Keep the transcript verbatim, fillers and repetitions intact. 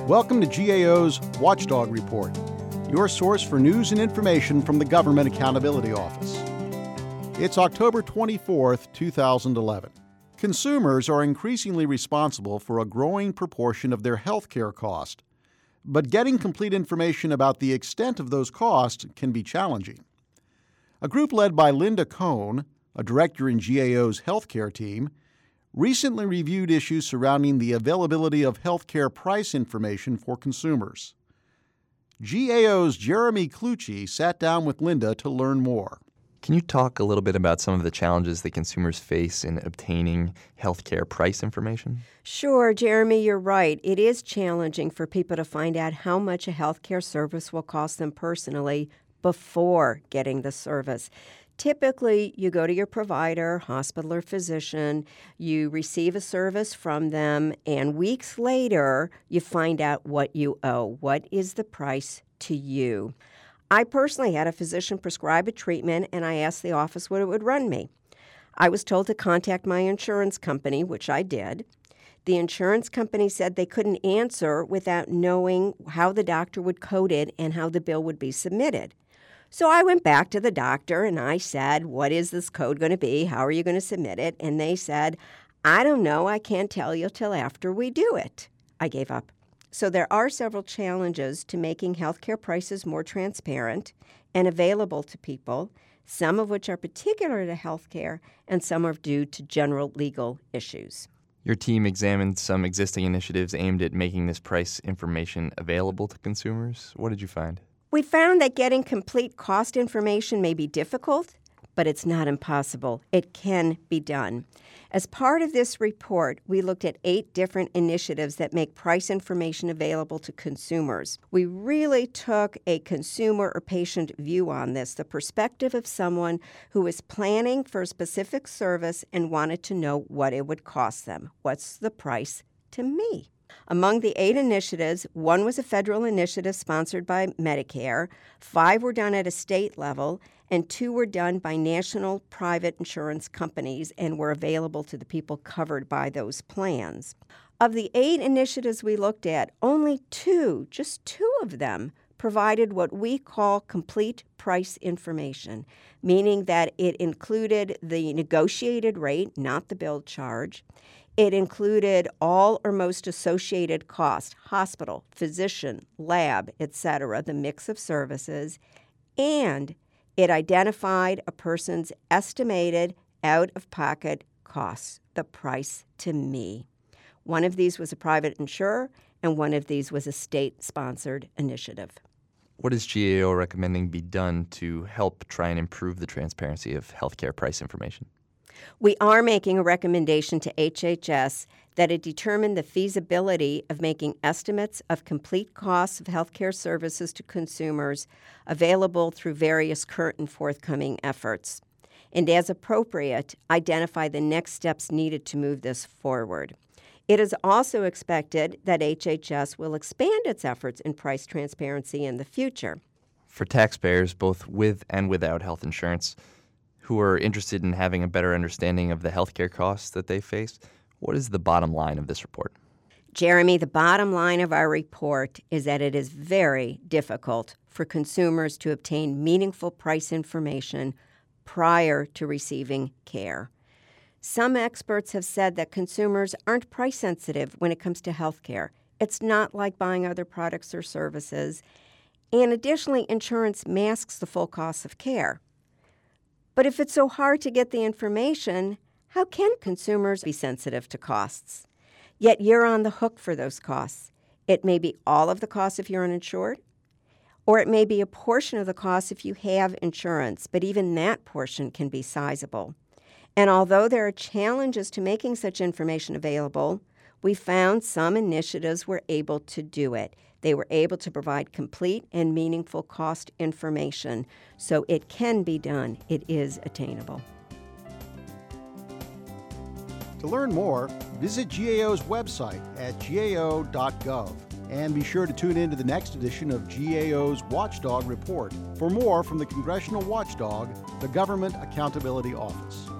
Welcome to G A O's Watchdog Report, your source for news and information from the Government Accountability Office. It's October twenty-fourth, two thousand eleven. Consumers are increasingly responsible for a growing proportion of their health care cost, but getting complete information about the extent of those costs can be challenging. A group led by Linda Cohn, a director in G A O's healthcare team, recently reviewed issues surrounding the availability of healthcare price information for consumers. G A O's Jeremy Clucci sat down with Linda to learn more. Can you talk a little bit about some of the challenges that consumers face in obtaining healthcare price information? Sure, Jeremy, you're right. It is challenging for people to find out how much a healthcare service will cost them personally before getting the service. Typically, you go to your provider, hospital, or physician, you receive a service from them, and weeks later, you find out what you owe. What is the price to you? I personally had a physician prescribe a treatment, and I asked the office what it would run me. I was told to contact my insurance company, which I did. The insurance company said they couldn't answer without knowing how the doctor would code it and how the bill would be submitted. So I went back to the doctor and I said, what is this code going to be? How are you going to submit it? And they said, I don't know. I can't tell you till after we do it. I gave up. So there are several challenges to making healthcare prices more transparent and available to people, some of which are particular to healthcare and some are due to general legal issues. Your team examined some existing initiatives aimed at making this price information available to consumers. What did you find? We found that getting complete cost information may be difficult, but it's not impossible. It can be done. As part of this report, we looked at eight different initiatives that make price information available to consumers. We really took a consumer or patient view on this, the perspective of someone who is planning for a specific service and wanted to know what it would cost them. What's the price to me? Among the eight initiatives, one was a federal initiative sponsored by Medicare, five were done at a state level, and two were done by national private insurance companies and were available to the people covered by those plans. Of the eight initiatives we looked at, only two, just two of them, provided what we call complete price information, meaning that it included the negotiated rate, not the bill charge. It included all or most associated costs, hospital, physician, lab, et cetera, the mix of services, and it identified a person's estimated out-of-pocket costs, the price to me. One of these was a private insurer, and one of these was a state-sponsored initiative. What is G A O recommending be done to help try and improve the transparency of healthcare price information? We are making a recommendation to H H S that it determine the feasibility of making estimates of complete costs of healthcare services to consumers available through various current and forthcoming efforts, and as appropriate, identify the next steps needed to move this forward. It is also expected that H H S will expand its efforts in price transparency in the future. For taxpayers, both with and without health insurance, who are interested in having a better understanding of the healthcare costs that they face, what is the bottom line of this report? Jeremy, the bottom line of our report is that it is very difficult for consumers to obtain meaningful price information prior to receiving care. Some experts have said that consumers aren't price sensitive when it comes to health care. It's not like buying other products or services. And additionally, insurance masks the full costs of care. But if it's so hard to get the information, how can consumers be sensitive to costs? Yet you're on the hook for those costs. It may be all of the costs if you're uninsured, or it may be a portion of the cost if you have insurance, but even that portion can be sizable. And although there are challenges to making such information available, we found some initiatives were able to do it. They were able to provide complete and meaningful cost information, so it can be done. It is attainable. To learn more, visit G A O's website at G A O dot gov. And be sure to tune in to the next edition of G A O's Watchdog Report for more from the Congressional Watchdog, the Government Accountability Office.